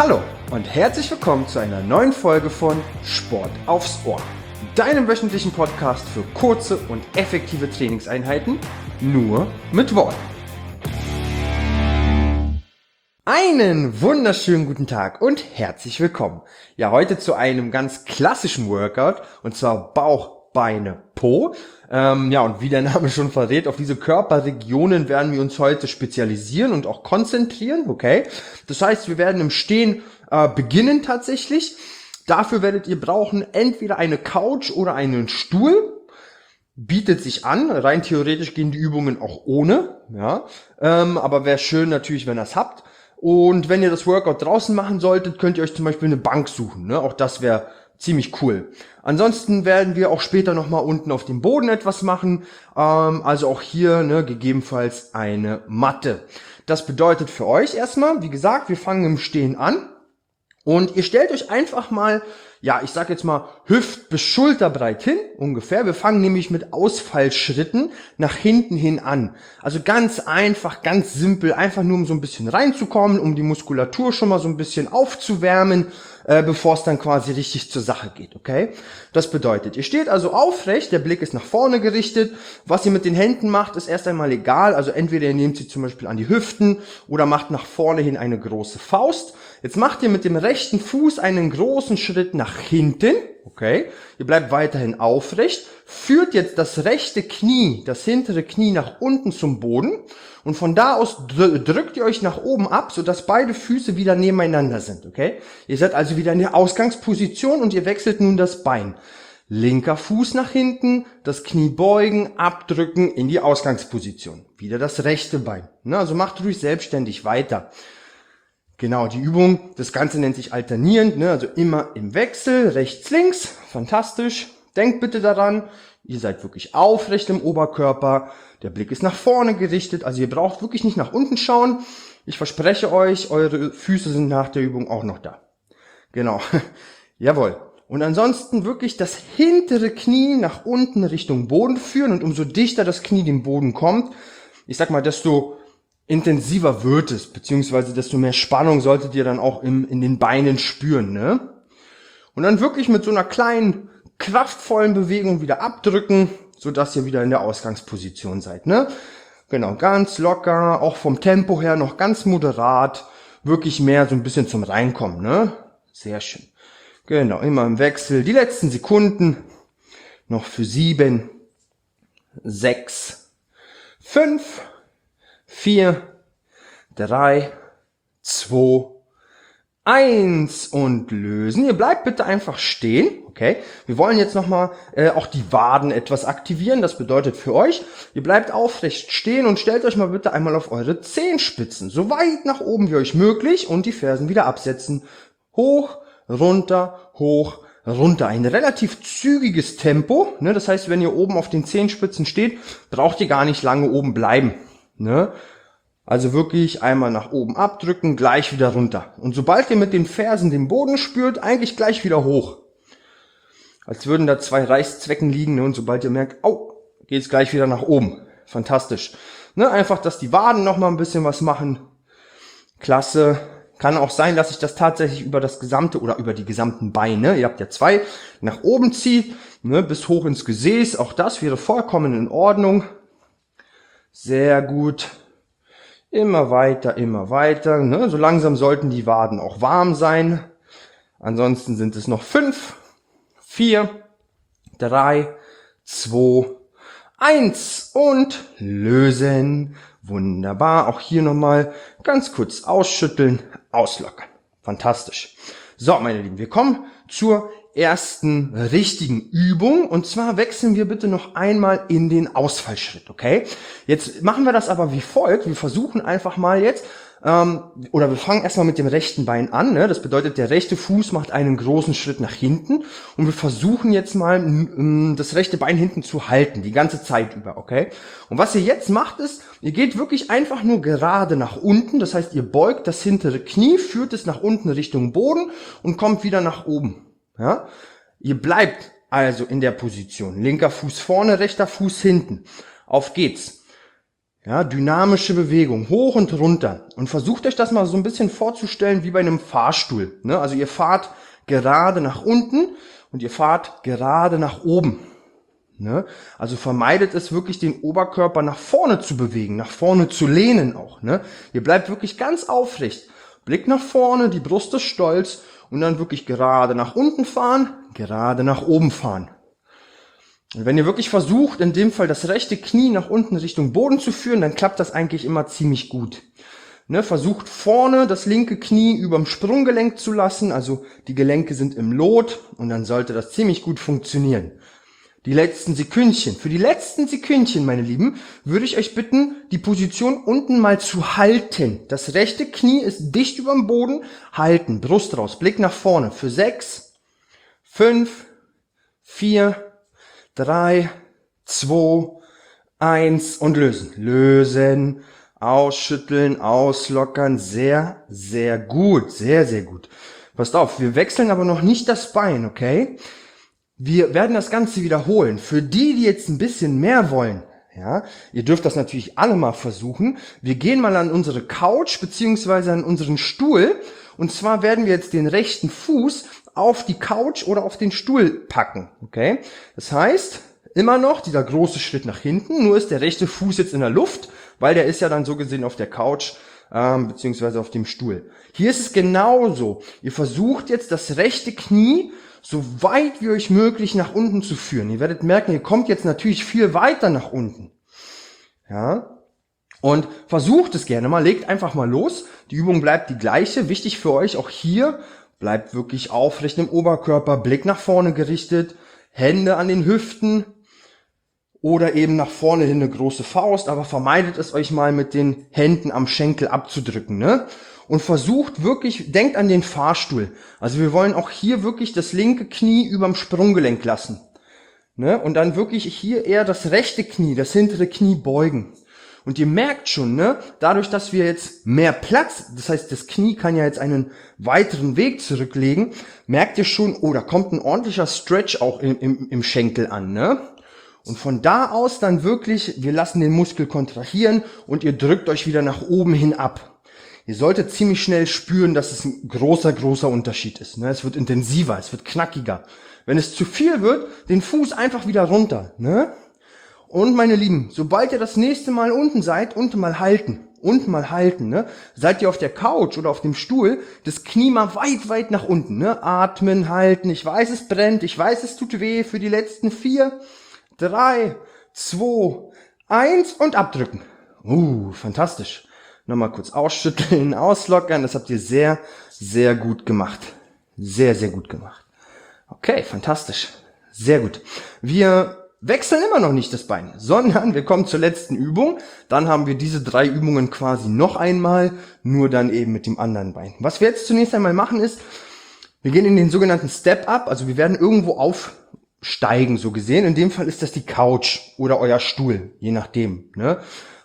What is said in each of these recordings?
Hallo und herzlich willkommen zu einer neuen Folge von Sport aufs Ohr, deinem wöchentlichen Podcast für kurze und effektive Trainingseinheiten, nur mit Worten. Einen wunderschönen guten Tag und herzlich willkommen. Ja, heute zu einem ganz klassischen Workout, und zwar Bauch, Beine, Po. Und wie der Name schon verrät, auf diese Körperregionen werden wir uns heute spezialisieren und auch konzentrieren, okay? Das heißt, wir werden im Stehen beginnen tatsächlich. Dafür werdet ihr brauchen entweder eine Couch oder einen Stuhl. Bietet sich an, rein theoretisch gehen die Übungen auch ohne, ja, aber wäre schön natürlich, wenn ihr es habt. Und wenn ihr das Workout draußen machen solltet, könnt ihr euch zum Beispiel eine Bank suchen, ne? Auch das wäre ziemlich cool. Ansonsten werden wir auch später nochmal unten auf dem Boden etwas machen, also auch hier, ne, gegebenenfalls eine Matte. Das bedeutet für euch erstmal, wie gesagt, wir fangen im Stehen an. Und ihr stellt euch einfach mal, ja, ich sag jetzt mal hüft- bis schulterbreit hin, ungefähr. Wir fangen nämlich mit Ausfallschritten nach hinten hin an. Also ganz einfach, ganz simpel, einfach nur um so ein bisschen reinzukommen, um die Muskulatur schon mal so ein bisschen aufzuwärmen, bevor es dann quasi richtig zur Sache geht, okay? Das bedeutet, ihr steht also aufrecht, der Blick ist nach vorne gerichtet. Was ihr mit den Händen macht, ist erst einmal egal. Also entweder ihr nehmt sie zum Beispiel an die Hüften oder macht nach vorne hin eine große Faust. Jetzt macht ihr mit dem rechten Fuß einen großen Schritt nach hinten, okay? Ihr bleibt weiterhin aufrecht, führt jetzt das rechte Knie, das hintere Knie nach unten zum Boden und von da aus drückt ihr euch nach oben ab, sodass beide Füße wieder nebeneinander sind, okay? Ihr seid also wieder in der Ausgangsposition und ihr wechselt nun das Bein. Linker Fuß nach hinten, das Knie beugen, abdrücken in die Ausgangsposition. Wieder das rechte Bein. Also macht ruhig selbstständig weiter. Genau, die Übung, das Ganze nennt sich alternierend, also immer im Wechsel, rechts, links, fantastisch. Denkt bitte daran, ihr seid wirklich aufrecht im Oberkörper, der Blick ist nach vorne gerichtet, also ihr braucht wirklich nicht nach unten schauen. Ich verspreche euch, eure Füße sind nach der Übung auch noch da. Genau, jawohl. Und ansonsten wirklich das hintere Knie nach unten Richtung Boden führen und umso dichter das Knie dem Boden kommt, ich sag mal, desto intensiver wird es, beziehungsweise desto mehr Spannung solltet ihr dann auch in den Beinen spüren, ne? Und dann wirklich mit so einer kleinen, kraftvollen Bewegung wieder abdrücken, sodass ihr wieder in der Ausgangsposition seid, ne? Genau, ganz locker, auch vom Tempo her noch ganz moderat, wirklich mehr so ein bisschen zum Reinkommen, ne? Sehr schön. Genau, immer im Wechsel. Die letzten Sekunden noch für 7, 6, 5, 4, 3, 2, 1 und lösen. Ihr bleibt bitte einfach stehen, okay? Wir wollen jetzt nochmal auch die Waden etwas aktivieren. Das bedeutet für euch, ihr bleibt aufrecht stehen und stellt euch mal bitte einmal auf eure Zehenspitzen, so weit nach oben wie euch möglich und die Fersen wieder absetzen. Hoch, runter, hoch, runter. Ein relativ zügiges Tempo, ne? Das heißt, wenn ihr oben auf den Zehenspitzen steht, braucht ihr gar nicht lange oben bleiben, ne? Also wirklich einmal nach oben abdrücken, gleich wieder runter. Und sobald ihr mit den Fersen den Boden spürt, eigentlich gleich wieder hoch. Als würden da zwei Reißzwecken liegen, ne? Und sobald ihr merkt, oh, geht's gleich wieder nach oben. Fantastisch. Ne? Einfach, dass die Waden noch mal ein bisschen was machen. Klasse. Kann auch sein, dass ich das tatsächlich über das gesamte oder über die gesamten Beine, ihr habt ja zwei, nach oben zieht, ne? Bis hoch ins Gesäß. Auch das wäre vollkommen in Ordnung. Sehr gut. Immer weiter, ne? So langsam sollten die Waden auch warm sein. Ansonsten sind es noch 5, 4, 3, 2, 1 und lösen. Wunderbar. Auch hier nochmal ganz kurz ausschütteln, auslockern. Fantastisch. So, meine Lieben, wir kommen zur ersten richtigen Übung und zwar wechseln wir bitte noch einmal in den Ausfallschritt, okay? Jetzt machen wir das aber wie folgt, wir versuchen einfach mal jetzt, oder wir fangen erstmal mit dem rechten Bein an, ne? Das bedeutet, der rechte Fuß macht einen großen Schritt nach hinten und wir versuchen jetzt mal das rechte Bein hinten zu halten, die ganze Zeit über, okay? Und was ihr jetzt macht ist, ihr geht wirklich einfach nur gerade nach unten, das heißt, ihr beugt das hintere Knie, führt es nach unten Richtung Boden und kommt wieder nach oben. Ja? Ihr bleibt also in der Position. Linker Fuß vorne, rechter Fuß hinten. Auf geht's. Ja, dynamische Bewegung, hoch und runter. Und versucht euch das mal so ein bisschen vorzustellen wie bei einem Fahrstuhl. Ne? Also ihr fahrt gerade nach unten und ihr fahrt gerade nach oben. Ne? Also vermeidet es wirklich, den Oberkörper nach vorne zu bewegen, nach vorne zu lehnen auch. Ne? Ihr bleibt wirklich ganz aufrecht. Blick nach vorne, die Brust ist stolz und dann wirklich gerade nach unten fahren, gerade nach oben fahren. Und wenn ihr wirklich versucht, in dem Fall das rechte Knie nach unten Richtung Boden zu führen, dann klappt das eigentlich immer ziemlich gut. Ne, versucht vorne das linke Knie überm Sprunggelenk zu lassen, also die Gelenke sind im Lot und dann sollte das ziemlich gut funktionieren. Die letzten Sekündchen. Für die letzten Sekündchen, meine Lieben, würde ich euch bitten, die Position unten mal zu halten. Das rechte Knie ist dicht überm Boden. Halten, Brust raus, Blick nach vorne. Für 6, 5, 4, 3, 2, 1 und lösen. Lösen, ausschütteln, auslockern. Sehr, sehr gut. Sehr, sehr gut. Passt auf, wir wechseln aber noch nicht das Bein, okay? Wir werden das Ganze wiederholen. Für die jetzt ein bisschen mehr wollen, ja, ihr dürft das natürlich alle mal versuchen. Wir gehen mal an unsere Couch beziehungsweise an unseren Stuhl. Und zwar werden wir jetzt den rechten Fuß auf die Couch oder auf den Stuhl packen, okay? Das heißt, immer noch dieser große Schritt nach hinten, nur ist der rechte Fuß jetzt in der Luft, weil der ist ja dann so gesehen auf der Couch beziehungsweise auf dem Stuhl. Hier ist es genauso. Ihr versucht jetzt das rechte Knie so weit wie euch möglich nach unten zu führen. Ihr werdet merken, ihr kommt jetzt natürlich viel weiter nach unten. Ja? Und versucht es gerne mal, legt einfach mal los. Die Übung bleibt die gleiche. Wichtig für euch auch hier, bleibt wirklich aufrecht im Oberkörper, Blick nach vorne gerichtet, Hände an den Hüften oder eben nach vorne hin eine große Faust, aber vermeidet es euch mal mit den Händen am Schenkel abzudrücken, ne? Und versucht wirklich, denkt an den Fahrstuhl. Also wir wollen auch hier wirklich das linke Knie überm Sprunggelenk lassen, ne? Und dann wirklich hier eher das rechte Knie, das hintere Knie beugen. Und ihr merkt schon, ne, dadurch, dass wir jetzt mehr Platz, das heißt, das Knie kann ja jetzt einen weiteren Weg zurücklegen, merkt ihr schon, oh, da kommt ein ordentlicher Stretch auch im Schenkel an, ne? Und von da aus dann wirklich, wir lassen den Muskel kontrahieren und ihr drückt euch wieder nach oben hin ab. Ihr solltet ziemlich schnell spüren, dass es ein großer Unterschied ist, ne? Es wird intensiver, es wird knackiger. Wenn es zu viel wird, den Fuß einfach wieder runter, ne? Und meine Lieben, sobald ihr das nächste Mal unten seid, unten mal halten, ne? Seid ihr auf der Couch oder auf dem Stuhl, das Knie mal weit nach unten, ne? Atmen, halten, ich weiß, es brennt, ich weiß, es tut weh, für die letzten 4, 3, 2, 1 und abdrücken. Fantastisch. Nochmal kurz ausschütteln, auslockern, das habt ihr sehr, sehr gut gemacht. Sehr, sehr gut gemacht. Okay, fantastisch. Sehr gut. Wir wechseln immer noch nicht das Bein, sondern wir kommen zur letzten Übung. Dann haben wir diese 3 Übungen quasi noch einmal, nur dann eben mit dem anderen Bein. Was wir jetzt zunächst einmal machen ist, wir gehen in den sogenannten Step-Up, also wir werden irgendwo aufsteigen, so gesehen. In dem Fall ist das die Couch oder euer Stuhl, je nachdem, ne?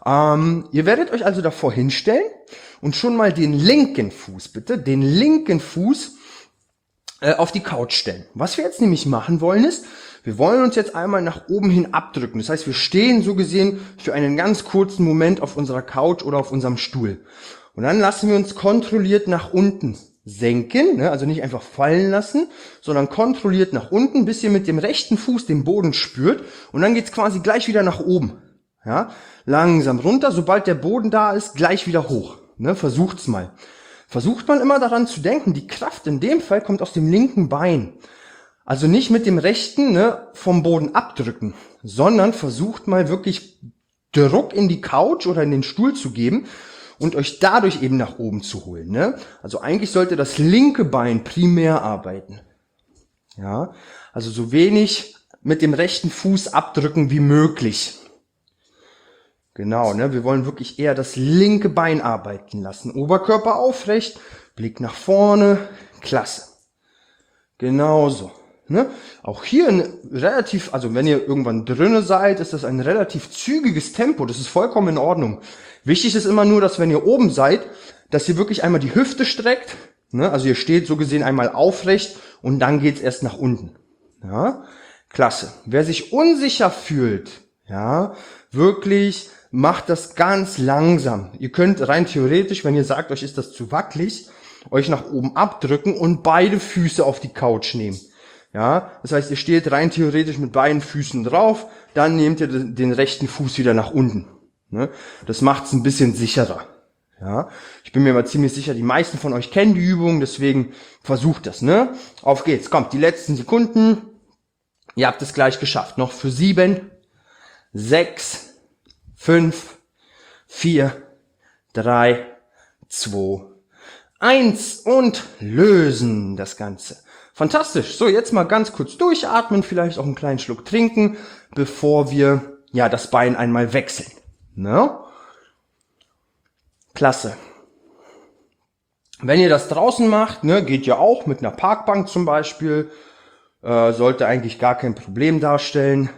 Ihr werdet euch also davor hinstellen und schon mal den linken Fuß auf die Couch stellen. Was wir jetzt nämlich machen wollen ist, wir wollen uns jetzt einmal nach oben hin abdrücken. Das heißt, wir stehen so gesehen für einen ganz kurzen Moment auf unserer Couch oder auf unserem Stuhl. Und dann lassen wir uns kontrolliert nach unten senken, ne? Also nicht einfach fallen lassen, sondern kontrolliert nach unten, bis ihr mit dem rechten Fuß den Boden spürt. Und dann geht's quasi gleich wieder nach oben. Ja? Langsam runter, sobald der Boden da ist, gleich wieder hoch. Ne? Versucht's mal. Versucht mal immer daran zu denken, die Kraft in dem Fall kommt aus dem linken Bein. Also nicht mit dem rechten, ne, vom Boden abdrücken, sondern versucht mal wirklich Druck in die Couch oder in den Stuhl zu geben und euch dadurch eben nach oben zu holen. Ne? Also eigentlich sollte das linke Bein primär arbeiten. Ja, also so wenig mit dem rechten Fuß abdrücken wie möglich. Genau, ne? Wir wollen wirklich eher das linke Bein arbeiten lassen. Oberkörper aufrecht, Blick nach vorne, klasse. Genauso. Ne? Auch hier relativ, also wenn ihr irgendwann drinne seid, ist das ein relativ zügiges Tempo. Das ist vollkommen in Ordnung. Wichtig ist immer nur, dass wenn ihr oben seid, dass ihr wirklich einmal die Hüfte streckt. Ne? Also ihr steht so gesehen einmal aufrecht und dann geht's erst nach unten. Ja? Klasse. Wer sich unsicher fühlt, ja, wirklich macht das ganz langsam. Ihr könnt rein theoretisch, wenn ihr sagt, euch ist das zu wackelig, euch nach oben abdrücken und beide Füße auf die Couch nehmen. Ja, das heißt, ihr steht rein theoretisch mit beiden Füßen drauf, dann nehmt ihr den rechten Fuß wieder nach unten. Ne? Das macht es ein bisschen sicherer. Ja, ich bin mir aber ziemlich sicher, die meisten von euch kennen die Übung, deswegen versucht das. Ne? Auf geht's, kommt, die letzten Sekunden. Ihr habt es gleich geschafft. Noch für 7, 6, 5, 4, 3, 2, 1 und lösen das Ganze. Fantastisch. So, jetzt mal ganz kurz durchatmen, vielleicht auch einen kleinen Schluck trinken, bevor wir ja das Bein einmal wechseln. Ne? Klasse. Wenn ihr das draußen macht, ne, geht ja auch mit einer Parkbank zum Beispiel, sollte eigentlich gar kein Problem darstellen.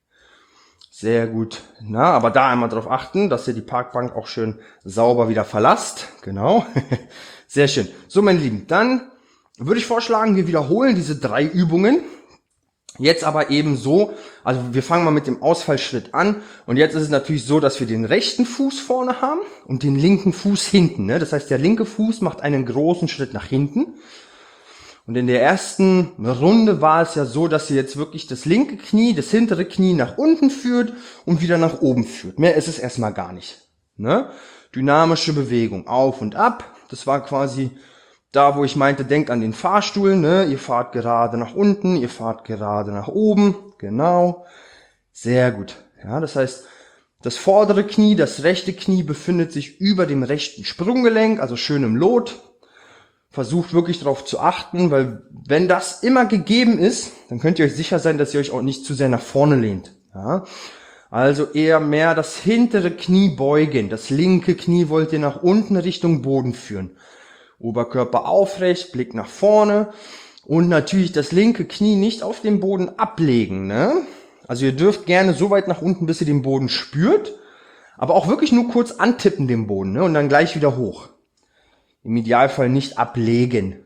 Sehr gut. Na, aber da einmal darauf achten, dass ihr die Parkbank auch schön sauber wieder verlasst. Genau. Sehr schön. So, meine Lieben, dann würde ich vorschlagen, wir wiederholen diese 3 Übungen. Jetzt aber eben so, also wir fangen mal mit dem Ausfallschritt an. Und jetzt ist es natürlich so, dass wir den rechten Fuß vorne haben und den linken Fuß hinten. Ne? Das heißt, der linke Fuß macht einen großen Schritt nach hinten. Und in der ersten Runde war es ja so, dass ihr jetzt wirklich das linke Knie, das hintere Knie nach unten führt und wieder nach oben führt. Mehr ist es erstmal gar nicht. Ne? Dynamische Bewegung, auf und ab. Das war quasi da, wo ich meinte, denkt an den Fahrstuhl, ne? Ihr fahrt gerade nach unten, ihr fahrt gerade nach oben, genau. Sehr gut. Ja, das heißt, das vordere Knie, das rechte Knie befindet sich über dem rechten Sprunggelenk, also schön im Lot. Versucht wirklich darauf zu achten, weil wenn das immer gegeben ist, dann könnt ihr euch sicher sein, dass ihr euch auch nicht zu sehr nach vorne lehnt. Ja? Also eher mehr das hintere Knie beugen. Das linke Knie wollt ihr nach unten Richtung Boden führen. Oberkörper aufrecht, Blick nach vorne und natürlich das linke Knie nicht auf dem Boden ablegen. Ne? Also ihr dürft gerne so weit nach unten, bis ihr den Boden spürt, aber auch wirklich nur kurz antippen den Boden, ne? Und dann gleich wieder hoch. Im Idealfall nicht ablegen.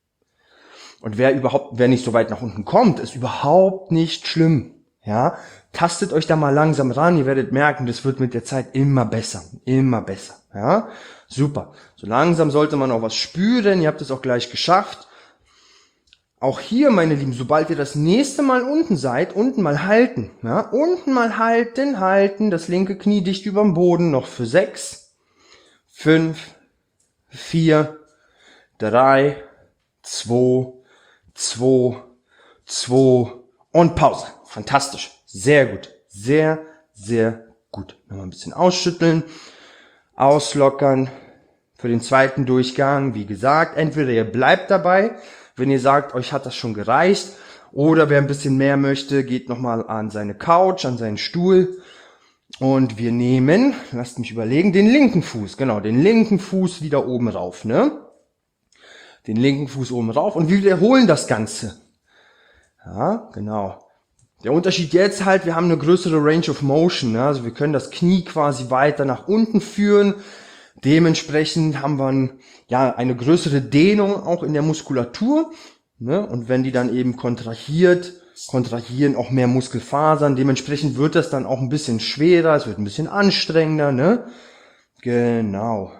Und wer nicht so weit nach unten kommt, ist überhaupt nicht schlimm. Ja, tastet euch da mal langsam ran, ihr werdet merken, das wird mit der Zeit immer besser, immer besser. Ja, super. So langsam sollte man auch was spüren, ihr habt es auch gleich geschafft. Auch hier, meine Lieben, sobald ihr das nächste Mal unten seid, unten mal halten. Ja, unten mal halten, das linke Knie dicht über dem Boden, noch für 6, 5, 4, 3, 2, 2, 2 und Pause. Fantastisch. Sehr gut. Sehr, sehr gut. Nochmal ein bisschen ausschütteln, auslockern. Für den zweiten Durchgang, wie gesagt, entweder ihr bleibt dabei, wenn ihr sagt, euch hat das schon gereicht, oder wer ein bisschen mehr möchte, geht nochmal an seine Couch, an seinen Stuhl. Und wir nehmen, lasst mich überlegen, den linken Fuß, genau, den linken Fuß wieder oben rauf, ne? Den linken Fuß oben rauf und wir wiederholen das Ganze. Ja, genau. Der Unterschied jetzt halt, wir haben eine größere Range of Motion, ne? Also wir können das Knie quasi weiter nach unten führen. Dementsprechend haben wir eine größere Dehnung auch in der Muskulatur, ne? Und wenn die dann eben kontrahieren auch mehr Muskelfasern. Dementsprechend wird das dann auch ein bisschen schwerer, es wird ein bisschen anstrengender, ne? Genau.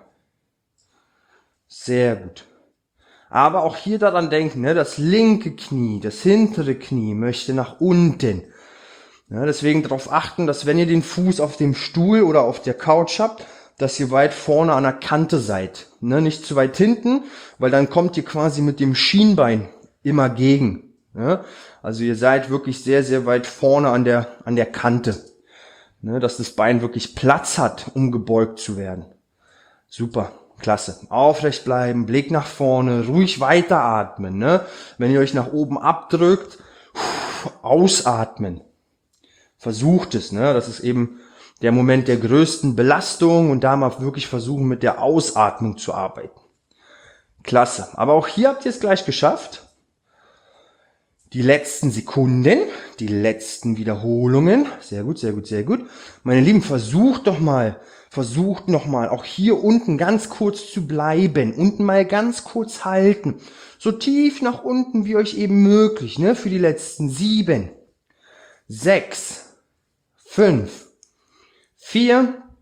Sehr gut. Aber auch hier daran denken, ne? Das linke Knie, das hintere Knie möchte nach unten. Ja, deswegen darauf achten, dass wenn ihr den Fuß auf dem Stuhl oder auf der Couch habt, dass ihr weit vorne an der Kante seid. Ne? Nicht zu weit hinten, weil dann kommt ihr quasi mit dem Schienbein immer gegen. Ne? Also ihr seid wirklich sehr, sehr weit vorne an der Kante. Ne? Dass das Bein wirklich Platz hat, um gebeugt zu werden. Super. Klasse. Aufrecht bleiben, Blick nach vorne, ruhig weiteratmen. Ne? Wenn ihr euch nach oben abdrückt, ausatmen. Versucht es. Ne? Das ist eben der Moment der größten Belastung und da mal wirklich versuchen, mit der Ausatmung zu arbeiten. Klasse. Aber auch hier habt ihr es gleich geschafft. Die letzten Sekunden, die letzten Wiederholungen. Sehr gut, sehr gut, sehr gut. Meine Lieben, versucht noch mal, auch hier unten ganz kurz zu bleiben. Unten mal ganz kurz halten. So tief nach unten wie euch eben möglich, ne? Für die letzten 7, 6, 5, 4,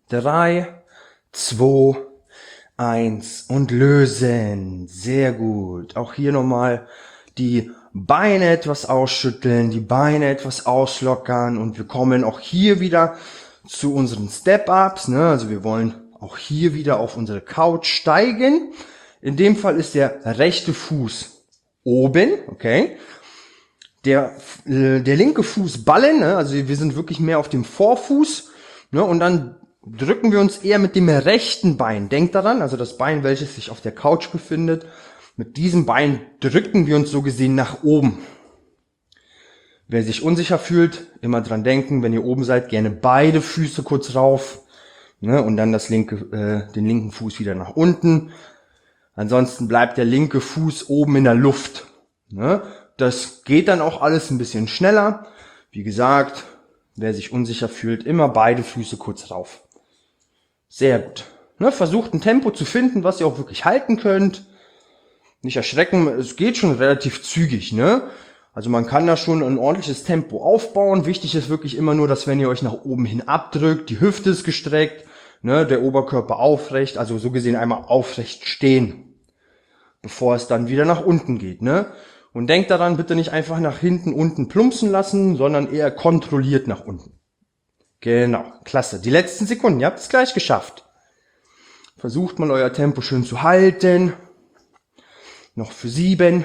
3, 2, 1 und lösen. Sehr gut. Auch hier nochmal die Beine etwas ausschütteln, die Beine etwas auslockern und wir kommen auch hier wieder zu unseren Step-Ups. Ne? Also wir wollen auch hier wieder auf unsere Couch steigen. In dem Fall ist der rechte Fuß oben, okay. Der linke Fuß ballen, ne? Also wir sind wirklich mehr auf dem Vorfuß, ne? Und dann drücken wir uns eher mit dem rechten Bein. Denkt daran, also das Bein, welches sich auf der Couch befindet, mit diesem Bein drücken wir uns so gesehen nach oben. Wer sich unsicher fühlt, immer dran denken, wenn ihr oben seid, gerne beide Füße kurz rauf, ne? Und dann den linken Fuß wieder nach unten. Ansonsten bleibt der linke Fuß oben in der Luft. Ne? Das geht dann auch alles ein bisschen schneller. Wie gesagt, wer sich unsicher fühlt, immer beide Füße kurz rauf. Sehr gut. Ne? Versucht ein Tempo zu finden, was ihr auch wirklich halten könnt. Nicht erschrecken, es geht schon relativ zügig. Ne? Also man kann da schon ein ordentliches Tempo aufbauen. Wichtig ist wirklich immer nur, dass wenn ihr euch nach oben hin abdrückt, die Hüfte ist gestreckt, ne? Der Oberkörper aufrecht, also so gesehen einmal aufrecht stehen, bevor es dann wieder nach unten geht, ne? Und denkt daran, bitte nicht einfach nach hinten unten plumpsen lassen, sondern eher kontrolliert nach unten. Genau, klasse. Die letzten Sekunden, ihr habt es gleich geschafft. Versucht mal euer Tempo schön zu halten. Noch für 7,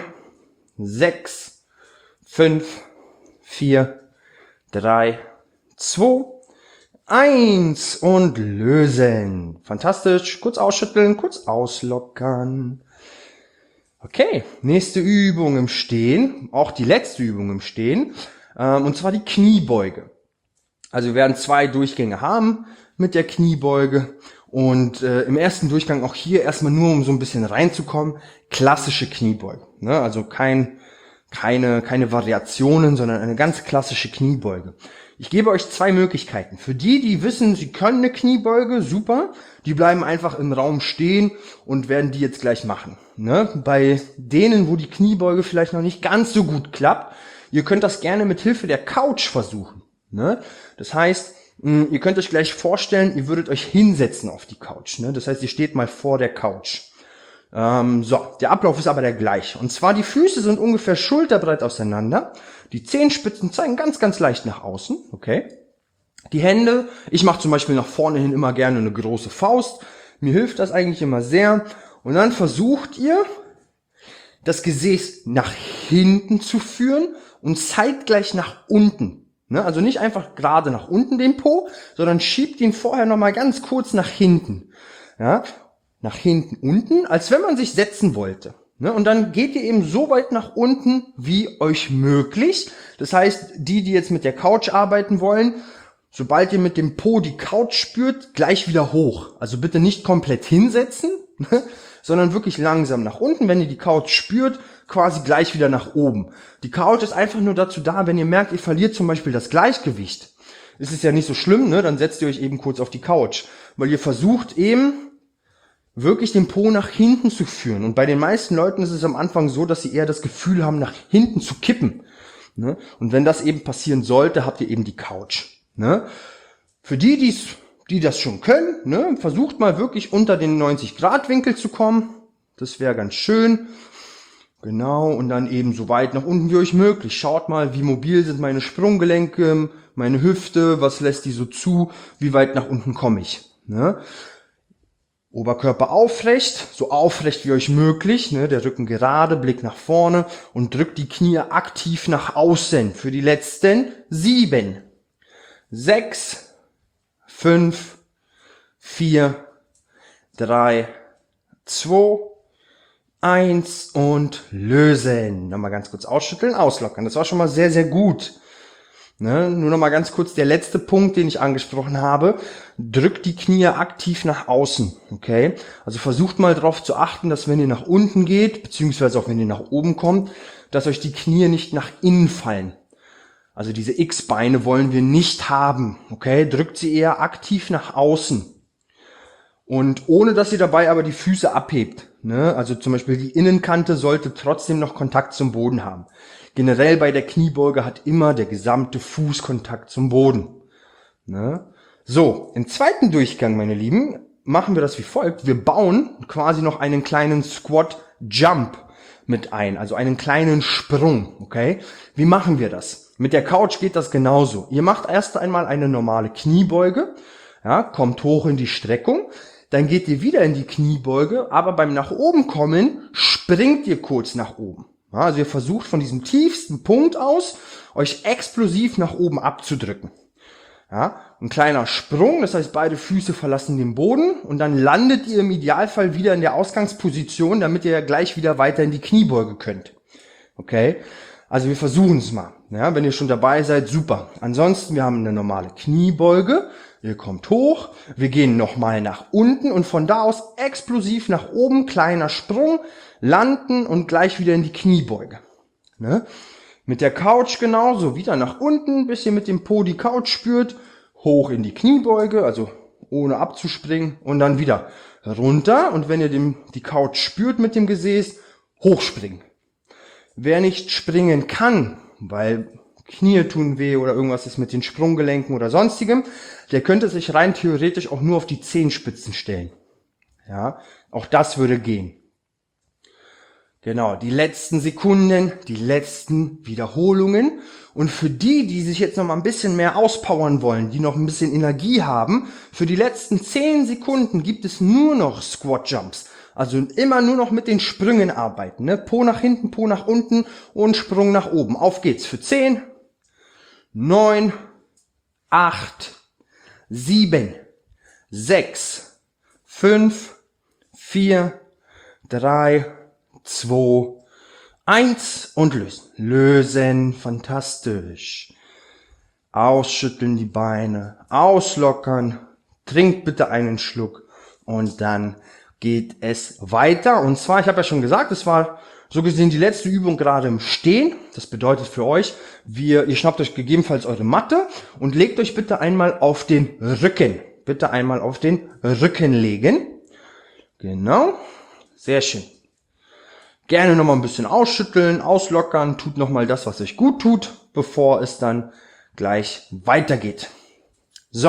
6, 5, 4, 3, 2, 1 und lösen. Fantastisch. Kurz ausschütteln, kurz auslockern. Okay, nächste Übung im Stehen, auch die letzte Übung im Stehen, und zwar die Kniebeuge. Also wir werden 2 Durchgänge haben mit der Kniebeuge und im ersten Durchgang auch hier erstmal nur, um so ein bisschen reinzukommen, klassische Kniebeuge. Ne? Also keine Variationen, sondern eine ganz klassische Kniebeuge. Ich gebe euch 2 Möglichkeiten. Für die, die wissen, sie können eine Kniebeuge, super. Die bleiben einfach im Raum stehen und werden die jetzt gleich machen. Ne? Bei denen, wo die Kniebeuge vielleicht noch nicht ganz so gut klappt, ihr könnt das gerne mit Hilfe der Couch versuchen. Ne? Das heißt, ihr könnt euch gleich vorstellen, ihr würdet euch hinsetzen auf die Couch. Ne? Das heißt, ihr steht mal vor der Couch. Der Ablauf ist aber der gleiche. Und zwar die Füße sind ungefähr schulterbreit auseinander. Die Zehenspitzen zeigen ganz, ganz leicht nach außen. Okay. Die Hände, ich mache zum Beispiel nach vorne hin immer gerne eine große Faust. Mir hilft das eigentlich immer sehr. Und dann versucht ihr, das Gesäß nach hinten zu führen und zeitgleich nach unten. Ne? Also nicht einfach gerade nach unten den Po, sondern schiebt ihn vorher nochmal ganz kurz nach hinten. Ja? Nach hinten unten, als wenn man sich setzen wollte. Ne? Und dann geht ihr eben so weit nach unten, wie euch möglich. Das heißt, die jetzt mit der Couch arbeiten wollen, sobald ihr mit dem Po die Couch spürt, gleich wieder hoch. Also bitte nicht komplett hinsetzen, sondern wirklich langsam nach unten. Wenn ihr die Couch spürt, quasi gleich wieder nach oben. Die Couch ist einfach nur dazu da, wenn ihr merkt, ihr verliert zum Beispiel das Gleichgewicht. Ist es ja nicht so schlimm, ne? Dann setzt ihr euch eben kurz auf die Couch. Weil ihr versucht eben, wirklich den Po nach hinten zu führen. Und bei den meisten Leuten ist es am Anfang so, dass sie eher das Gefühl haben, nach hinten zu kippen. Ne? Und wenn das eben passieren sollte, habt ihr eben die Couch. Ne? Für die das schon können, ne? Versucht mal wirklich unter den 90-Grad-Winkel zu kommen. Das wäre ganz schön. Genau, und dann eben so weit nach unten wie euch möglich. Schaut mal, wie mobil sind meine Sprunggelenke, meine Hüfte, was lässt die so zu, wie weit nach unten komme ich. Ne? Oberkörper aufrecht, so aufrecht wie euch möglich, ne, der Rücken gerade, Blick nach vorne und drückt die Knie aktiv nach außen für die letzten 7, 6, 5, 4, 3, 2, 1 und lösen. Nochmal ganz kurz ausschütteln, auslockern. Das war schon mal sehr, sehr gut. Ne, nur noch mal ganz kurz der letzte Punkt, den ich angesprochen habe. Drückt die Knie aktiv nach außen, okay? Also versucht mal darauf zu achten, dass wenn ihr nach unten geht, beziehungsweise auch wenn ihr nach oben kommt, dass euch die Knie nicht nach innen fallen. Also diese X-Beine wollen wir nicht haben, okay? Drückt sie eher aktiv nach außen. Und ohne, dass ihr dabei aber die Füße abhebt. Ne? Also zum Beispiel die Innenkante sollte trotzdem noch Kontakt zum Boden haben. Generell bei der Kniebeuge hat immer der gesamte Fuß Kontakt zum Boden. Ne? So, im zweiten Durchgang, meine Lieben, machen wir das wie folgt. Wir bauen quasi noch einen kleinen Squat Jump mit ein, also einen kleinen Sprung, okay? Wie machen wir das? Mit der Couch geht das genauso. Ihr macht erst einmal eine normale Kniebeuge, ja, kommt hoch in die Streckung, dann geht ihr wieder in die Kniebeuge, aber beim nach oben kommen springt ihr kurz nach oben. Ja, also ihr versucht von diesem tiefsten Punkt aus, euch explosiv nach oben abzudrücken. Ja, ein kleiner Sprung, das heißt, beide Füße verlassen den Boden und dann landet ihr im Idealfall wieder in der Ausgangsposition, damit ihr gleich wieder weiter in die Kniebeuge könnt. Okay, also wir versuchen es mal. Ja, wenn ihr schon dabei seid, super. Ansonsten, wir haben eine normale Kniebeuge, ihr kommt hoch, wir gehen nochmal nach unten und von da aus explosiv nach oben, kleiner Sprung, landen und gleich wieder in die Kniebeuge. Ne? Mit der Couch genauso, wieder nach unten, bis ihr mit dem Po die Couch spürt, hoch in die Kniebeuge, also ohne abzuspringen und dann wieder runter und wenn ihr die Couch spürt mit dem Gesäß, hochspringen. Wer nicht springen kann, weil Knie tun weh oder irgendwas ist mit den Sprunggelenken oder sonstigem, der könnte sich rein theoretisch auch nur auf die Zehenspitzen stellen. Ja, auch das würde gehen. Genau, die letzten Sekunden, die letzten Wiederholungen. Und für die, die sich jetzt noch mal ein bisschen mehr auspowern wollen, die noch ein bisschen Energie haben, für die letzten 10 Sekunden gibt es nur noch Squat Jumps. Also immer nur noch mit den Sprüngen arbeiten. Ne? Po nach hinten, Po nach unten und Sprung nach oben. Auf geht's für 10, 9, 8, 7, 6, 5, 4, 3, 2, 1 und lösen. Lösen, fantastisch. Ausschütteln die Beine, auslockern, trinkt bitte einen Schluck und dann geht es weiter. Und zwar, ich habe ja schon gesagt, es war so gesehen die letzte Übung gerade im Stehen. Das bedeutet für euch, ihr schnappt euch gegebenenfalls eure Matte und legt euch bitte einmal auf den Rücken. Bitte einmal auf den Rücken legen. Genau, sehr schön. Gerne nochmal ein bisschen ausschütteln, auslockern, tut nochmal das, was euch gut tut, bevor es dann gleich weitergeht. So,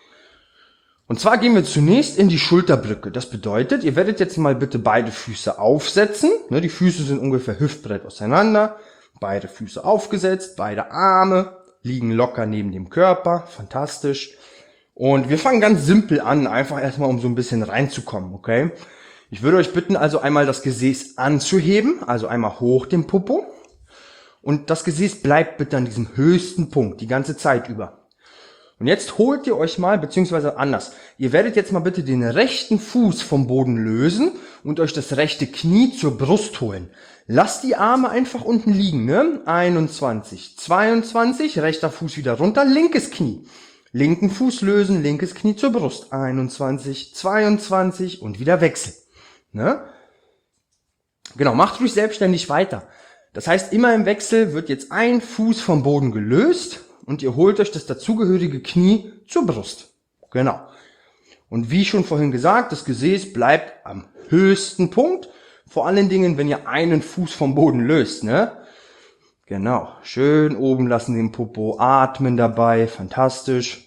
und zwar gehen wir zunächst in die Schulterbrücke. Das bedeutet, ihr werdet jetzt mal bitte beide Füße aufsetzen. Die Füße sind ungefähr hüftbreit auseinander, beide Füße aufgesetzt, beide Arme liegen locker neben dem Körper, fantastisch. Und wir fangen ganz simpel an, einfach erstmal um so ein bisschen reinzukommen, okay? Ich würde euch bitten, also einmal das Gesäß anzuheben, also einmal hoch den Popo. Und das Gesäß bleibt bitte an diesem höchsten Punkt, die ganze Zeit über. Und jetzt holt ihr euch mal, beziehungsweise anders, ihr werdet jetzt mal bitte den rechten Fuß vom Boden lösen und euch das rechte Knie zur Brust holen. Lasst die Arme einfach unten liegen, ne? 21, 22, rechter Fuß wieder runter, linkes Knie. Linken Fuß lösen, linkes Knie zur Brust. 21, 22 und wieder wechseln. Ne? Genau, macht ruhig selbstständig weiter. Das heißt, immer im Wechsel wird jetzt ein Fuß vom Boden gelöst und ihr holt euch das dazugehörige Knie zur Brust. Genau. Und wie schon vorhin gesagt, das Gesäß bleibt am höchsten Punkt. Vor allen Dingen, wenn ihr einen Fuß vom Boden löst, ne? Genau. Schön oben lassen den Popo, atmen dabei, fantastisch.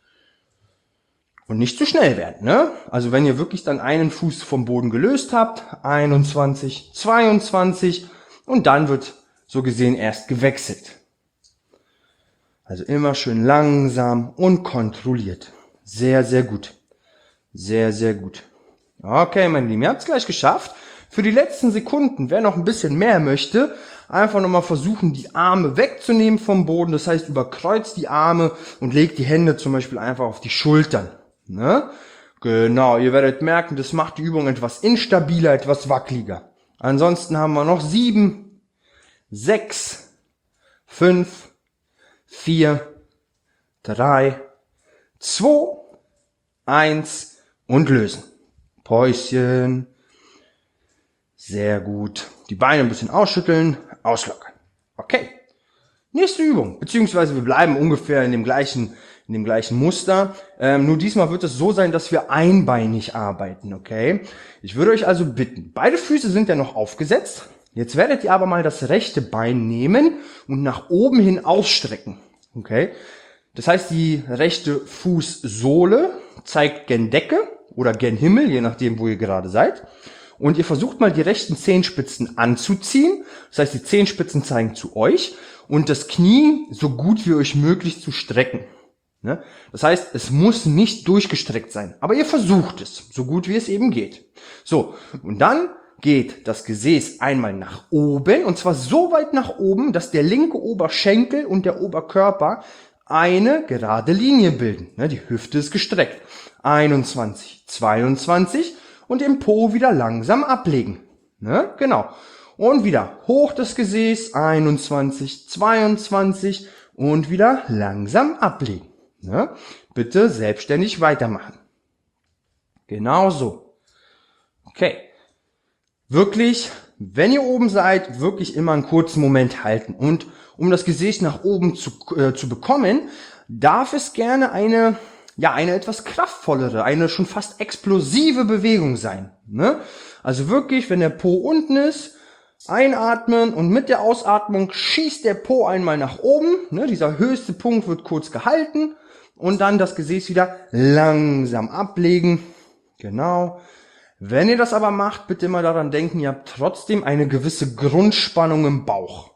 Und nicht zu schnell werden, ne? Also wenn ihr wirklich dann einen Fuß vom Boden gelöst habt, 21, 22 und dann wird so gesehen erst gewechselt. Also immer schön langsam und kontrolliert. Sehr, sehr gut. Sehr, sehr gut. Okay, meine Lieben, ihr habt es gleich geschafft. Für die letzten Sekunden, wer noch ein bisschen mehr möchte, einfach nochmal versuchen, die Arme wegzunehmen vom Boden. Das heißt, überkreuzt die Arme und legt die Hände zum Beispiel einfach auf die Schultern. Ne? Genau, ihr werdet merken, das macht die Übung etwas instabiler, etwas wackeliger. Ansonsten haben wir noch 7, 6, 5, 4, 3, 2, 1 und lösen. Päuschen. Sehr gut. Die Beine ein bisschen ausschütteln, auslockern. Okay. Nächste Übung. Beziehungsweise wir bleiben ungefähr in dem gleichen Muster. Nur diesmal wird es so sein, dass wir einbeinig arbeiten, okay? Ich würde euch also bitten, beide Füße sind ja noch aufgesetzt. Jetzt werdet ihr aber mal das rechte Bein nehmen und nach oben hin ausstrecken, okay? Das heißt, die rechte Fußsohle zeigt gen Decke oder gen Himmel, je nachdem, wo ihr gerade seid. Und ihr versucht mal die rechten Zehenspitzen anzuziehen. Das heißt, die Zehenspitzen zeigen zu euch und das Knie so gut wie euch möglich zu strecken. Das heißt, es muss nicht durchgestreckt sein, aber ihr versucht es, so gut wie es eben geht. So, und dann geht das Gesäß einmal nach oben, und zwar so weit nach oben, dass der linke Oberschenkel und der Oberkörper eine gerade Linie bilden. Die Hüfte ist gestreckt. 21, 22 und den Po wieder langsam ablegen. Genau. Und wieder hoch das Gesäß, 21, 22 und wieder langsam ablegen. Bitte selbstständig weitermachen. Genauso. Okay. Wirklich, wenn ihr oben seid, wirklich immer einen kurzen Moment halten. Und um das Gesäß nach oben zu bekommen, darf es gerne eine etwas kraftvollere, eine schon fast explosive Bewegung sein. Also wirklich, wenn der Po unten ist, einatmen und mit der Ausatmung schießt der Po einmal nach oben. Dieser höchste Punkt wird kurz gehalten und dann das Gesäß wieder langsam ablegen. Genau. Wenn ihr das aber macht, bitte immer daran denken, ihr habt trotzdem eine gewisse Grundspannung im Bauch.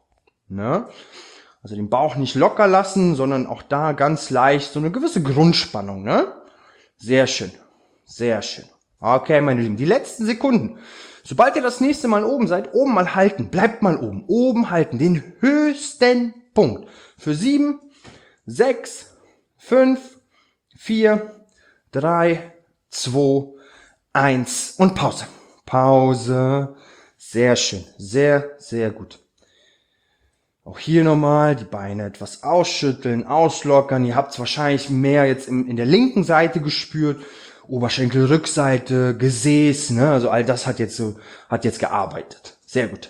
Also den Bauch nicht locker lassen, sondern auch da ganz leicht so eine gewisse Grundspannung. Sehr schön, sehr schön. Okay, meine Lieben, die letzten Sekunden. Sobald ihr das nächste Mal oben seid, oben mal halten, bleibt mal oben. Oben halten, den höchsten Punkt. Für 7, 6, 5, 4, 3, 2, 1 und Pause. Pause. Sehr schön. Sehr, sehr gut. Auch hier nochmal die Beine etwas ausschütteln, auslockern. Ihr habt es wahrscheinlich mehr jetzt in der linken Seite gespürt. Oberschenkel, Rückseite, Gesäß, also all das hat jetzt gearbeitet. Sehr gut.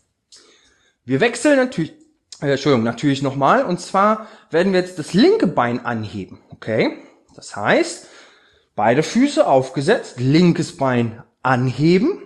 Wir wechseln natürlich nochmal. Und zwar werden wir jetzt das linke Bein anheben. Okay? Das heißt, beide Füße aufgesetzt, linkes Bein anheben.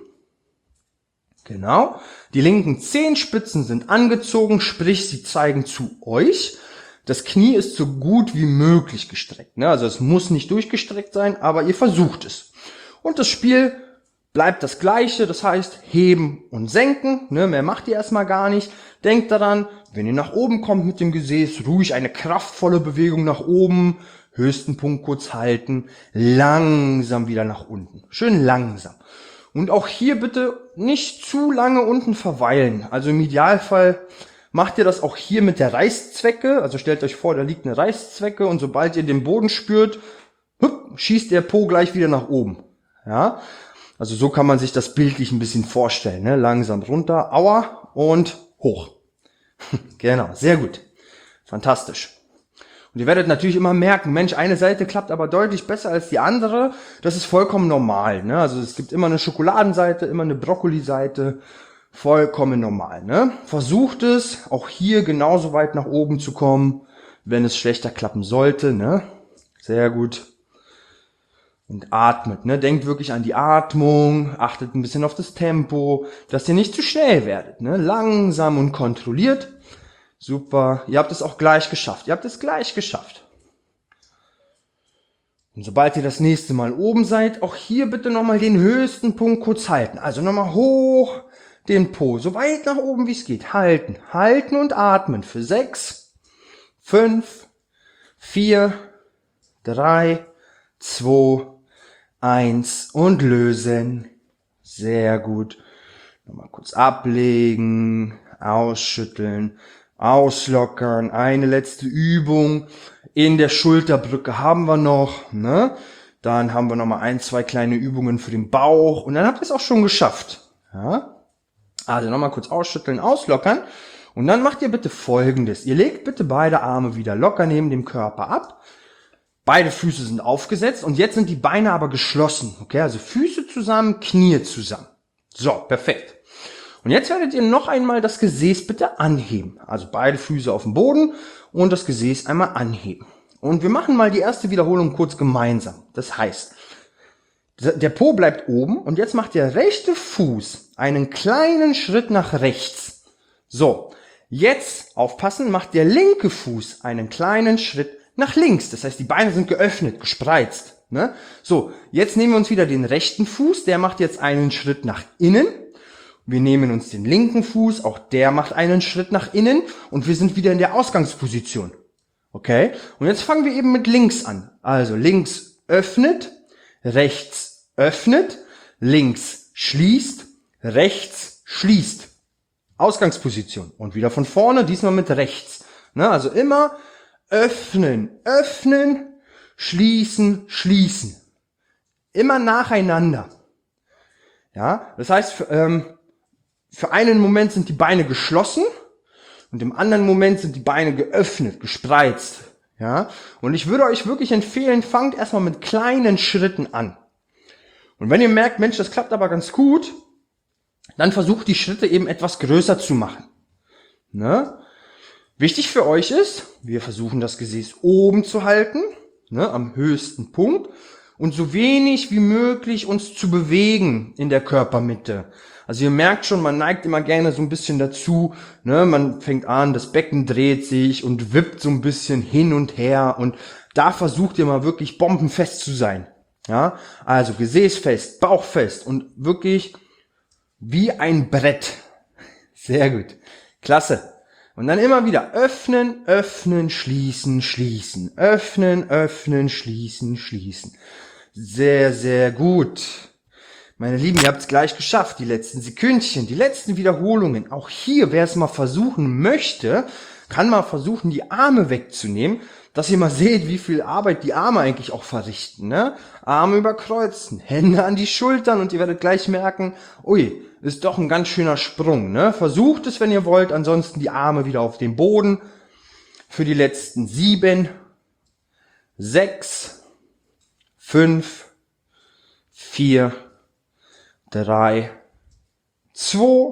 Genau. Die linken Zehenspitzen sind angezogen, sprich, sie zeigen zu euch. Das Knie ist so gut wie möglich gestreckt. Also es muss nicht durchgestreckt sein, aber ihr versucht es. Und das Spiel bleibt das gleiche, das heißt heben und senken. Mehr macht ihr erstmal gar nicht. Denkt daran, wenn ihr nach oben kommt mit dem Gesäß, ruhig eine kraftvolle Bewegung nach oben, höchsten Punkt kurz halten, langsam wieder nach unten. Schön langsam. Und auch hier bitte nicht zu lange unten verweilen. Also im Idealfall macht ihr das auch hier mit der Reißzwecke. Also stellt euch vor, da liegt eine Reißzwecke und sobald ihr den Boden spürt, schießt der Po gleich wieder nach oben. Ja, also so kann man sich das bildlich ein bisschen vorstellen. Langsam runter, aua und hoch. Genau, sehr gut. Fantastisch. Und ihr werdet natürlich immer merken, Mensch, eine Seite klappt aber deutlich besser als die andere. Das ist vollkommen normal. Also es gibt immer eine Schokoladenseite, immer eine Brokkoliseite. Vollkommen normal. Versucht es, auch hier genauso weit nach oben zu kommen, wenn es schlechter klappen sollte. Sehr gut. Und atmet. Denkt wirklich an die Atmung, achtet ein bisschen auf das Tempo, dass ihr nicht zu schnell werdet. Langsam und kontrolliert. Super, ihr habt es auch gleich geschafft. Und sobald ihr das nächste Mal oben seid, auch hier bitte nochmal den höchsten Punkt kurz halten. Also nochmal hoch den Po, so weit nach oben wie es geht. Halten, halten und atmen für 6, 5, 4, 3, 2, 1 und lösen. Sehr gut. Nochmal kurz ablegen, ausschütteln. Auslockern, eine letzte Übung. In der Schulterbrücke haben wir noch. Dann haben wir nochmal 1, 2 kleine Übungen für den Bauch. Und dann habt ihr es auch schon geschafft. Ja? Also nochmal kurz ausschütteln, auslockern. Und dann macht ihr bitte Folgendes. Ihr legt bitte beide Arme wieder locker neben dem Körper ab. Beide Füße sind aufgesetzt. Und jetzt sind die Beine aber geschlossen. Okay, also Füße zusammen, Knie zusammen. So, perfekt. Und jetzt werdet ihr noch einmal das Gesäß bitte anheben. Also beide Füße auf dem Boden und das Gesäß einmal anheben. Und wir machen mal die erste Wiederholung kurz gemeinsam. Das heißt, der Po bleibt oben und jetzt macht der rechte Fuß einen kleinen Schritt nach rechts. So, jetzt aufpassen, macht der linke Fuß einen kleinen Schritt nach links. Das heißt, die Beine sind geöffnet, gespreizt. Ne? So, jetzt nehmen wir uns wieder den rechten Fuß, der macht jetzt einen Schritt nach innen. Wir nehmen uns den linken Fuß, auch der macht einen Schritt nach innen und wir sind wieder in der Ausgangsposition. Okay? Und jetzt fangen wir eben mit links an. Also links öffnet, rechts öffnet, links schließt, rechts schließt. Ausgangsposition. Und wieder von vorne, diesmal mit rechts. Ne? Also immer öffnen, öffnen, schließen, schließen. Immer nacheinander. Ja, das heißt, für einen Moment sind die Beine geschlossen und im anderen Moment sind die Beine geöffnet, gespreizt. Ja, und ich würde euch wirklich empfehlen, fangt erstmal mit kleinen Schritten an. Und wenn ihr merkt, Mensch, das klappt aber ganz gut, dann versucht die Schritte eben etwas größer zu machen. Ne? Wichtig für euch ist, wir versuchen das Gesäß oben zu halten, ne, am höchsten Punkt und so wenig wie möglich uns zu bewegen in der Körpermitte. Also ihr merkt schon, man neigt immer gerne so ein bisschen dazu, ne, man fängt an, das Becken dreht sich und wippt so ein bisschen hin und her und da versucht ihr mal wirklich bombenfest zu sein. Ja, also Gesäßfest, Bauchfest und wirklich wie ein Brett. Sehr gut. Klasse. Und dann immer wieder öffnen, öffnen, schließen, schließen. Öffnen, öffnen, schließen, schließen. Sehr, sehr gut. Meine Lieben, ihr habt es gleich geschafft. Die letzten Sekündchen, die letzten Wiederholungen. Auch hier, wer es mal versuchen möchte, kann mal versuchen, die Arme wegzunehmen, dass ihr mal seht, wie viel Arbeit die Arme eigentlich auch verrichten. Ne? Arme überkreuzen, Hände an die Schultern und ihr werdet gleich merken, ui, ist doch ein ganz schöner Sprung. Ne? Versucht es, wenn ihr wollt, ansonsten die Arme wieder auf den Boden. Für die letzten 7, 6, 5, 4, 3, 2,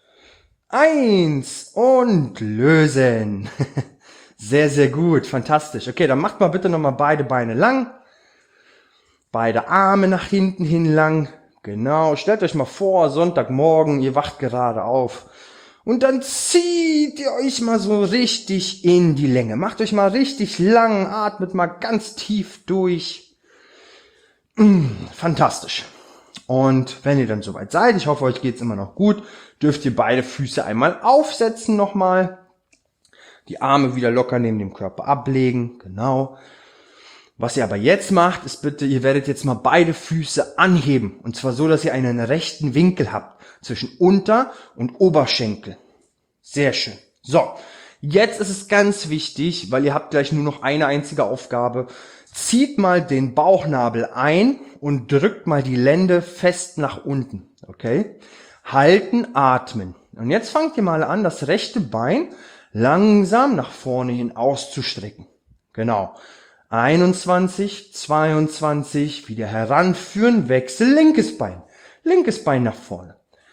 1 und lösen. Sehr, sehr gut, fantastisch. Okay, dann macht mal bitte nochmal beide Beine lang. Beide Arme nach hinten hin lang. Genau, stellt euch mal vor, Sonntagmorgen, ihr wacht gerade auf. Und dann zieht ihr euch mal so richtig in die Länge. Macht euch mal richtig lang, atmet mal ganz tief durch. Fantastisch. Und wenn ihr dann soweit seid, ich hoffe, euch geht's immer noch gut, dürft ihr beide Füße einmal aufsetzen nochmal. Die Arme wieder locker neben dem Körper ablegen, genau. Was ihr aber jetzt macht, ist bitte, ihr werdet jetzt mal beide Füße anheben. Und zwar so, dass ihr einen rechten Winkel habt zwischen Unter- und Oberschenkel. Sehr schön. So, jetzt ist es ganz wichtig, weil ihr habt gleich nur noch eine einzige Aufgabe. Zieht mal den Bauchnabel ein und drückt mal die Lende fest nach unten. Okay? Halten, atmen. Und jetzt fangt ihr mal an, das rechte Bein langsam nach vorne hin auszustrecken. Genau. 21, 22, wieder heranführen, Wechsel, linkes Bein nach vorne.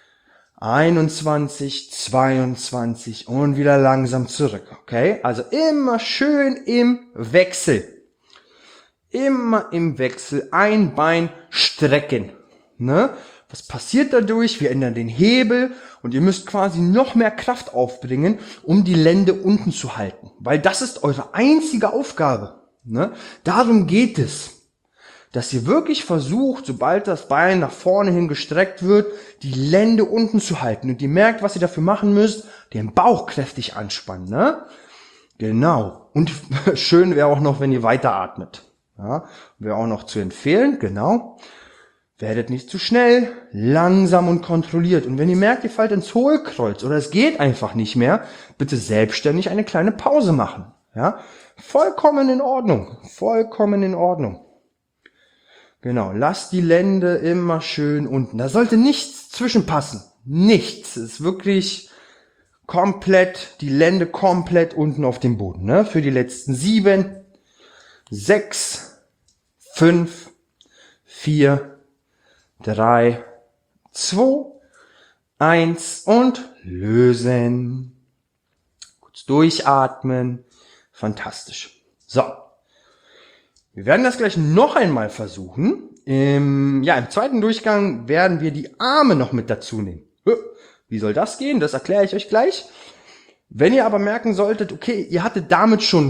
21, 22 und wieder langsam zurück, okay? Also immer schön im Wechsel. Immer im Wechsel ein Bein strecken, ne? Was passiert dadurch? Wir ändern den Hebel und ihr müsst quasi noch mehr Kraft aufbringen, um die Lende unten zu halten, weil das ist eure einzige Aufgabe. Ne? Darum geht es, dass ihr wirklich versucht, sobald das Bein nach vorne hin gestreckt wird, die Lende unten zu halten. Und ihr merkt, was ihr dafür machen müsst, den Bauch kräftig anspannen. Ne? Genau. Und schön wäre auch noch, wenn ihr weiteratmet. Ja? Wäre auch noch zu empfehlen. Genau. Werdet nicht zu schnell, langsam und kontrolliert. Und wenn ihr merkt, ihr fallt ins Hohlkreuz oder es geht einfach nicht mehr, bitte selbstständig eine kleine Pause machen. Ja? Vollkommen in Ordnung. Vollkommen in Ordnung. Genau. Lasst die Lende immer schön unten. Da sollte nichts zwischenpassen. Nichts. Es ist wirklich komplett, die Lende komplett unten auf dem Boden. Ne? Für die letzten 7, 6, 5, 4, 3, 2, 1 und lösen. Kurz durchatmen. Fantastisch. So. Wir werden das gleich noch einmal versuchen. Im zweiten Durchgang werden wir die Arme noch mit dazu nehmen. Wie soll das gehen? Das erkläre ich euch gleich. Wenn ihr aber merken solltet, okay, ihr hattet damit schon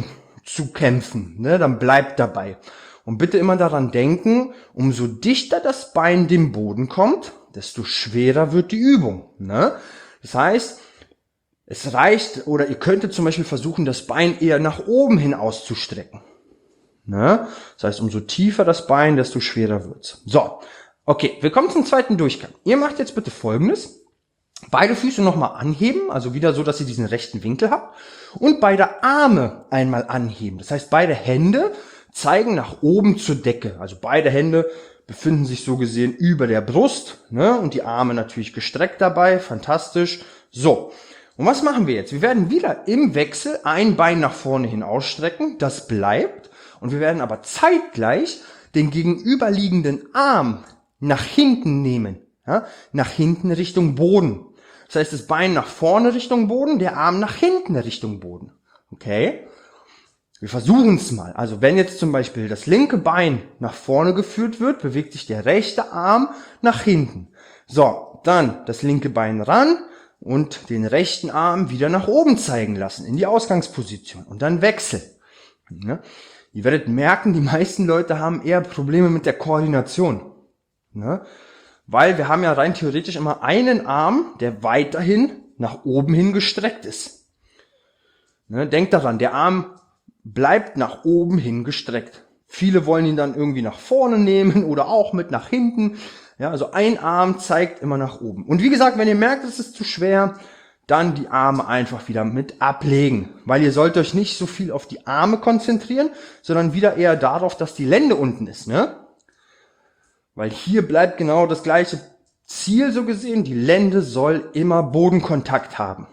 zu kämpfen, ne? Dann bleibt dabei. Und bitte immer daran denken, umso dichter das Bein dem Boden kommt, desto schwerer wird die Übung, ne? Das heißt, es reicht, oder ihr könntet zum Beispiel versuchen, das Bein eher nach oben hin auszustrecken. Ne? Das heißt, umso tiefer das Bein, desto schwerer wird's. So, okay, wir kommen zum zweiten Durchgang. Ihr macht jetzt bitte Folgendes. Beide Füße nochmal anheben, also wieder so, dass ihr diesen rechten Winkel habt. Und beide Arme einmal anheben. Das heißt, beide Hände zeigen nach oben zur Decke. Also beide Hände befinden sich so gesehen über der Brust, ne? Und die Arme natürlich gestreckt dabei. Fantastisch. So, und was machen wir jetzt? Wir werden wieder im Wechsel ein Bein nach vorne hin ausstrecken. Das bleibt. Und wir werden aber zeitgleich den gegenüberliegenden Arm nach hinten nehmen. Ja? Nach hinten Richtung Boden. Das heißt, das Bein nach vorne Richtung Boden, der Arm nach hinten Richtung Boden. Okay? Wir versuchen es mal. Also wenn jetzt zum Beispiel das linke Bein nach vorne geführt wird, bewegt sich der rechte Arm nach hinten. So, dann das linke Bein ran und den rechten Arm wieder nach oben zeigen lassen, in die Ausgangsposition. Und dann Wechsel. Ja? Ihr werdet merken, die meisten Leute haben eher Probleme mit der Koordination. Ne? Weil wir haben ja rein theoretisch immer einen Arm, der weiterhin nach oben hin gestreckt ist. Ne? Denkt daran, der Arm bleibt nach oben hin gestreckt. Viele wollen ihn dann irgendwie nach vorne nehmen oder auch mit nach hinten. Ja, also ein Arm zeigt immer nach oben. Und wie gesagt, wenn ihr merkt, es ist zu schwer, dann die Arme einfach wieder mit ablegen. Weil ihr sollt euch nicht so viel auf die Arme konzentrieren, sondern wieder eher darauf, dass die Lende unten ist, ne? Weil hier bleibt genau das gleiche Ziel so gesehen. Die Lende soll immer Bodenkontakt haben.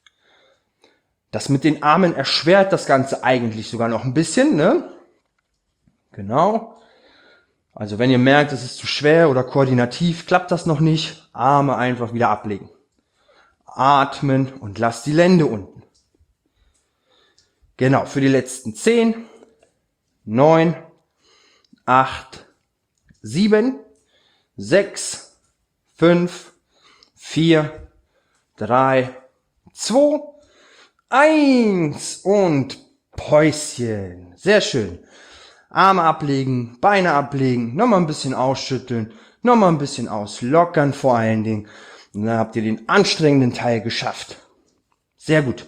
Das mit den Armen erschwert das Ganze eigentlich sogar noch ein bisschen, ne? Genau. Also wenn ihr merkt, es ist zu schwer oder koordinativ, klappt das noch nicht, Arme einfach wieder ablegen. Atmen und lasst die Lende unten. Genau, für die letzten 10, 9, 8, 7, 6, 5, 4, 3, 2, 1 und Päuschen. Sehr schön. Arme ablegen, Beine ablegen, nochmal ein bisschen ausschütteln, nochmal ein bisschen auslockern vor allen Dingen. Und dann habt ihr den anstrengenden Teil geschafft. Sehr gut.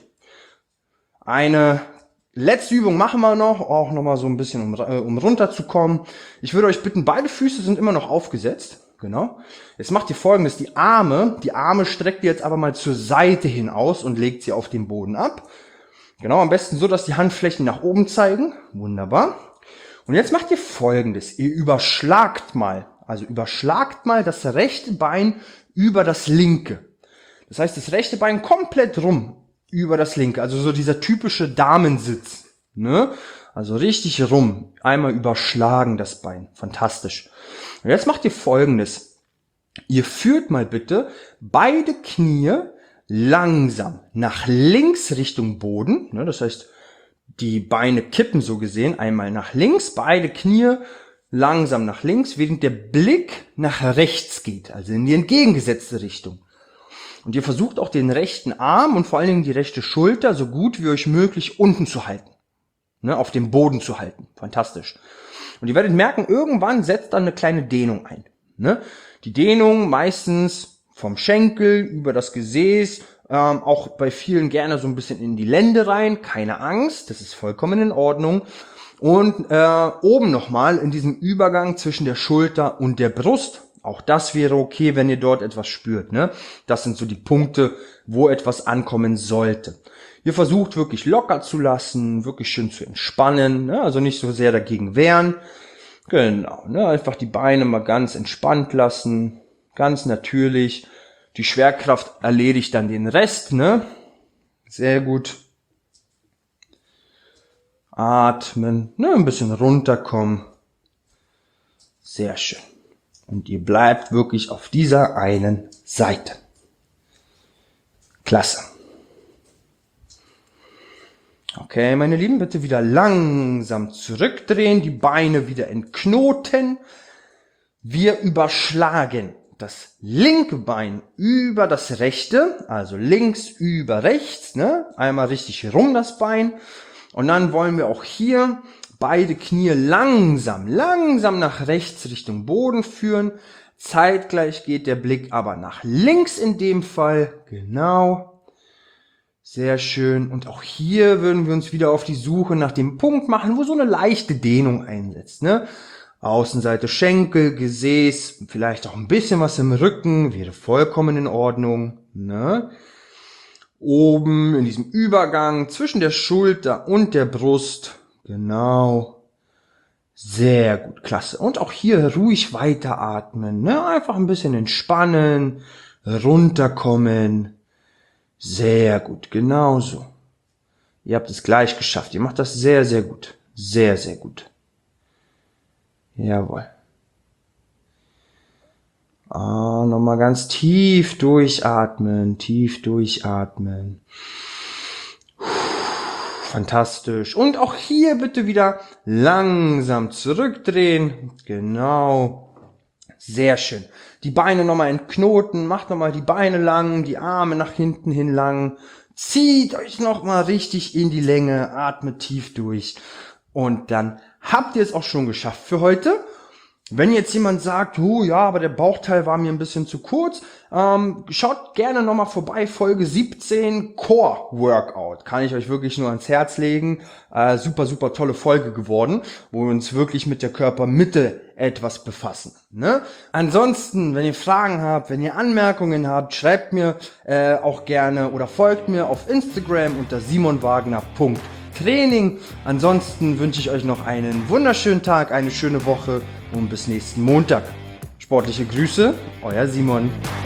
Eine letzte Übung machen wir noch, auch nochmal so ein bisschen, um runterzukommen. Ich würde euch bitten, beide Füße sind immer noch aufgesetzt. Genau. Jetzt macht ihr Folgendes. Die Arme streckt ihr jetzt aber mal zur Seite hin aus und legt sie auf den Boden ab. Genau, am besten so, dass die Handflächen nach oben zeigen. Wunderbar. Und jetzt macht ihr Folgendes. Ihr überschlagt mal das rechte Bein über das linke. Das heißt, das rechte Bein komplett rum über das linke. Also so dieser typische Damensitz. Ne? Also richtig rum. Einmal überschlagen das Bein. Fantastisch. Und jetzt macht ihr Folgendes. Ihr führt mal bitte beide Knie langsam nach links Richtung Boden. Ne? Das heißt, die Beine kippen so gesehen einmal nach links, beide Knie langsam nach links, während der Blick nach rechts geht, also in die entgegengesetzte Richtung. Und ihr versucht auch den rechten Arm und vor allen Dingen die rechte Schulter so gut wie euch möglich unten zu halten, ne, auf dem Boden zu halten. Fantastisch. Und ihr werdet merken, irgendwann setzt dann eine kleine Dehnung ein. Ne? Die Dehnung meistens vom Schenkel über das Gesäß, auch bei vielen gerne so ein bisschen in die Lende rein, keine Angst, das ist vollkommen in Ordnung. Und oben nochmal in diesem Übergang zwischen der Schulter und der Brust, auch das wäre okay, wenn ihr dort etwas spürt. Ne? Das sind so die Punkte, wo etwas ankommen sollte. Ihr versucht wirklich locker zu lassen, wirklich schön zu entspannen, ne? Also nicht so sehr dagegen wehren. Genau, ne? Einfach die Beine mal ganz entspannt lassen, ganz natürlich. Die Schwerkraft erledigt dann den Rest, ne? Sehr gut. Atmen, ne? Ein bisschen runterkommen. Sehr schön. Und ihr bleibt wirklich auf dieser einen Seite. Klasse. Okay, meine Lieben, bitte wieder langsam zurückdrehen, die Beine wieder entknoten. Wir überschlagen das linke Bein über das rechte, also links über rechts, ne? Einmal richtig rum das Bein. Und dann wollen wir auch hier beide Knie langsam nach rechts Richtung Boden führen. Zeitgleich geht der Blick aber nach links in dem Fall. Genau. Sehr schön. Und auch hier würden wir uns wieder auf die Suche nach dem Punkt machen, wo so eine leichte Dehnung einsetzt, ne? Außenseite Schenkel, Gesäß, vielleicht auch ein bisschen was im Rücken, wäre vollkommen in Ordnung, ne? Oben in diesem Übergang zwischen der Schulter und der Brust, genau. Sehr gut, klasse. Und auch hier ruhig weiteratmen, ne? Einfach ein bisschen entspannen, runterkommen. Sehr gut, genauso. Ihr habt es gleich geschafft. Ihr macht das sehr, sehr gut. Sehr, sehr gut. Jawohl. Nochmal ganz tief durchatmen, tief durchatmen. Fantastisch. Und auch hier bitte wieder langsam zurückdrehen. Genau. Sehr schön. Die Beine nochmal entknoten, macht nochmal die Beine lang, die Arme nach hinten hin lang. Zieht euch nochmal richtig in die Länge, atmet tief durch. Und dann habt ihr es auch schon geschafft für heute. Wenn jetzt jemand sagt, ja, aber der Bauchteil war mir ein bisschen zu kurz, schaut gerne nochmal vorbei, Folge 17, Core Workout. Kann ich euch wirklich nur ans Herz legen. Super, super tolle Folge geworden, wo wir uns wirklich mit der Körpermitte etwas befassen. Ne? Ansonsten, wenn ihr Fragen habt, wenn ihr Anmerkungen habt, schreibt mir auch gerne oder folgt mir auf Instagram unter simonwagner.training. Ansonsten wünsche ich euch noch einen wunderschönen Tag, eine schöne Woche und bis nächsten Montag. Sportliche Grüße, euer Simon.